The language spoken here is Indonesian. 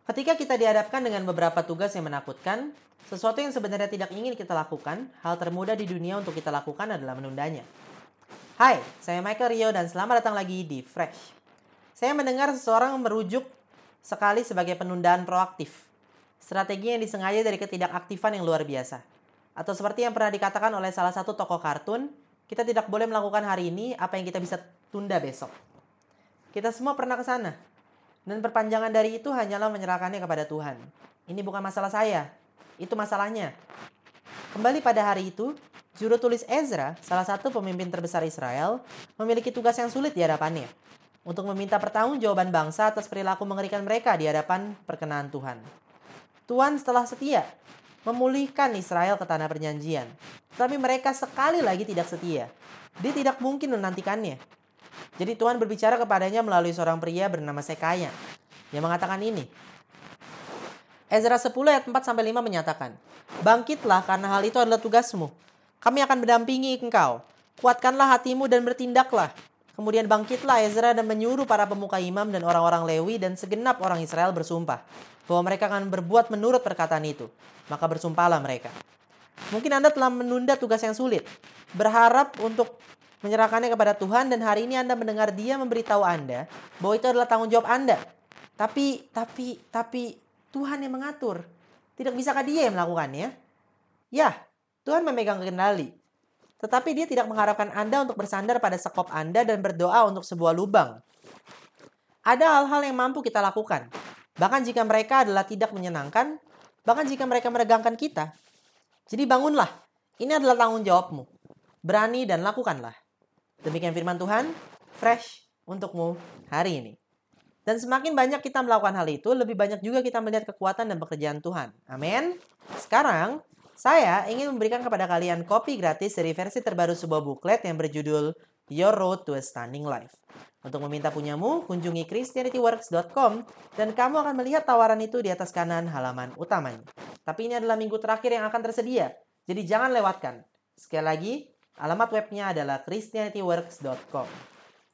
Ketika kita dihadapkan dengan beberapa tugas yang menakutkan, sesuatu yang sebenarnya tidak ingin kita lakukan, hal termudah di dunia untuk kita lakukan adalah menundanya. Hai, saya Michael Rio dan selamat datang lagi di Fresh. Saya mendengar seseorang merujuk sekali sebagai penundaan proaktif. Strategi yang disengaja dari ketidakaktifan yang luar biasa. Atau seperti yang pernah dikatakan oleh salah satu tokoh kartun, kita tidak boleh melakukan hari ini apa yang kita bisa tunda besok. Kita semua pernah ke sana. Dan perpanjangan dari itu hanyalah menyerahkannya kepada Tuhan. Ini bukan masalah saya, itu masalahnya. Kembali pada hari itu, juru tulis Ezra, salah satu pemimpin terbesar Israel, memiliki tugas yang sulit di hadapannya. Untuk meminta pertanggungjawaban bangsa atas perilaku mengerikan mereka di hadapan perkenan Tuhan. Tuhan setelah setia, memulihkan Israel ke tanah perjanjian. Tetapi mereka sekali lagi tidak setia. Dia tidak mungkin menantikannya. Jadi Tuhan berbicara kepadanya melalui seorang pria bernama Sekaya yang mengatakan ini. Ezra 10 ayat 4-5 menyatakan, "Bangkitlah karena hal itu adalah tugasmu. Kami akan mendampingi engkau. Kuatkanlah hatimu dan bertindaklah." Kemudian bangkitlah Ezra dan menyuruh para pemuka imam dan orang-orang Lewi dan segenap orang Israel bersumpah bahwa mereka akan berbuat menurut perkataan itu. Maka bersumpahlah mereka. Mungkin Anda telah menunda tugas yang sulit, berharap untuk menyerahkannya kepada Tuhan, dan hari ini Anda mendengar Dia memberitahu Anda bahwa itu adalah tanggung jawab Anda. Tapi Tuhan yang mengatur. Tidak bisakah Dia yang melakukannya? Ya, Tuhan memegang kendali. Tetapi Dia tidak mengharapkan Anda untuk bersandar pada sekop Anda dan berdoa untuk sebuah lubang. Ada hal-hal yang mampu kita lakukan. Bahkan jika mereka adalah tidak menyenangkan, bahkan jika mereka meregangkan kita. Jadi bangunlah. Ini adalah tanggung jawabmu. Berani dan lakukanlah. Demikian firman Tuhan, fresh untukmu hari ini. Dan semakin banyak kita melakukan hal itu, lebih banyak juga kita melihat kekuatan dan pekerjaan Tuhan. Amin. Sekarang, saya ingin memberikan kepada kalian kopi gratis dari versi terbaru sebuah buklet yang berjudul Your Road to a Stunning Life. Untuk meminta punyamu, kunjungi christianityworks.com dan kamu akan melihat tawaran itu di atas kanan halaman utamanya. Tapi ini adalah minggu terakhir yang akan tersedia, jadi jangan lewatkan. Sekali lagi, alamat webnya adalah christianityworks.com.